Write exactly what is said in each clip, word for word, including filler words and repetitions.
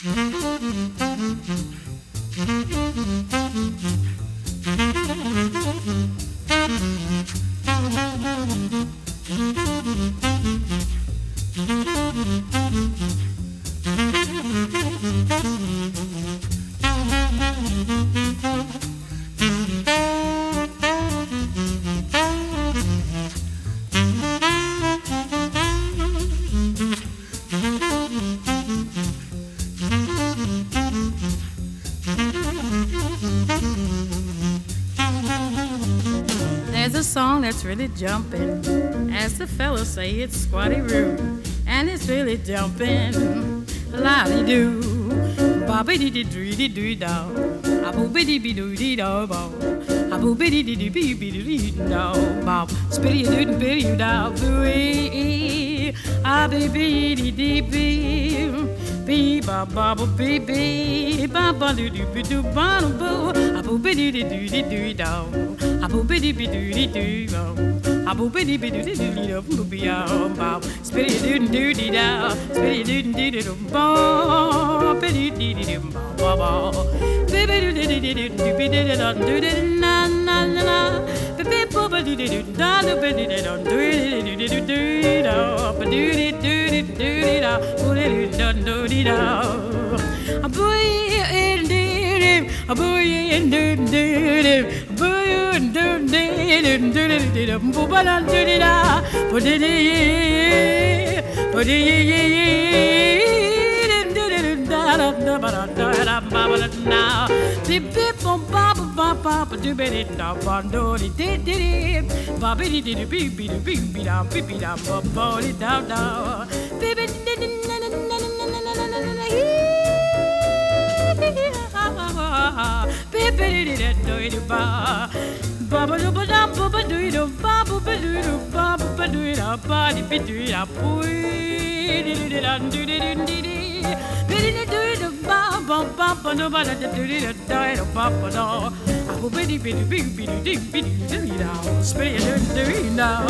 There's a song that's really jumping, as the fellas say, it's squatty roo, and it's really jumping, la-dee-doo, ba-ba-dee-dee-doo-dee-doo-dah, a-boo-ba-dee-dee-doo-dee-dah-bow, a-boo-ba-dee-dee-dee-dee-dee-dee-dah, bow, spitty-doo-dee-dee-doo-dah, boo-ee, a-bee-bee-dee-dee-bee, bee-ba-ba-ba-bee-bee, ba-ba-doo-doo-doo-ba-doo-boo, a-boo-ba-dee-dee-doo-dee-doo-dah, a boo biddy biddy doo doo, a boo biddy biddy doo doo doo, boopy yow bow, spitty doo doo doo da, spitty doo doo doo doo, bow, biddy doo doo doo, bow bow, biddy doo doo doo doo, doopy doo doo doo doo doo na na na na, biddy boo biddy doo doo da doo biddy doo doo doo doo doo doo doo da, ba doo doo doo doo doo da, boo doo doo doo doo da, a booey in doo doo, a booey in doo doo doo, a booey. Do do do do do do do ba da do di da ba di di ba di do do da da da ba da da da ba ba da na di bi ba ba ba ba ba do be di da ba do di di di ba bi di di bi bi bi bi da bi bi da ba ba di da da bi bi di di na na na na na na na na bi bi di di do di ba Baba do ba da ba ba do do ba ba ba do do ba ba ba do da ba di bi do da boy di di da do di di di di bi di do do ba ba ba ba do ba da do di da da da ba ba da a bo bi di bi di bi di di bi di di da spit do do da.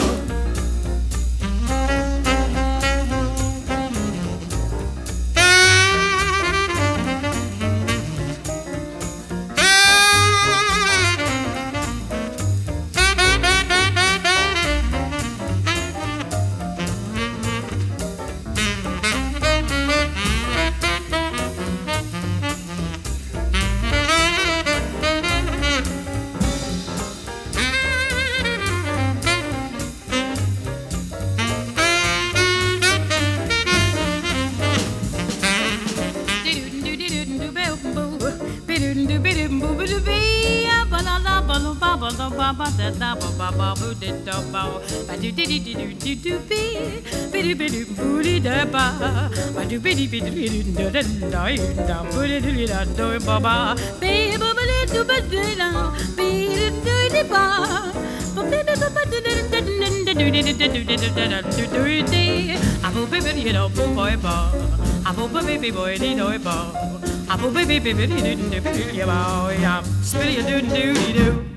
Spitty a doo doo doo doo.